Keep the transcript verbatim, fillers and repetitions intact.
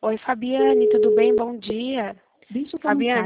Oi, Fabiane, tudo bem? Bom dia. Deixa eu Fabiane,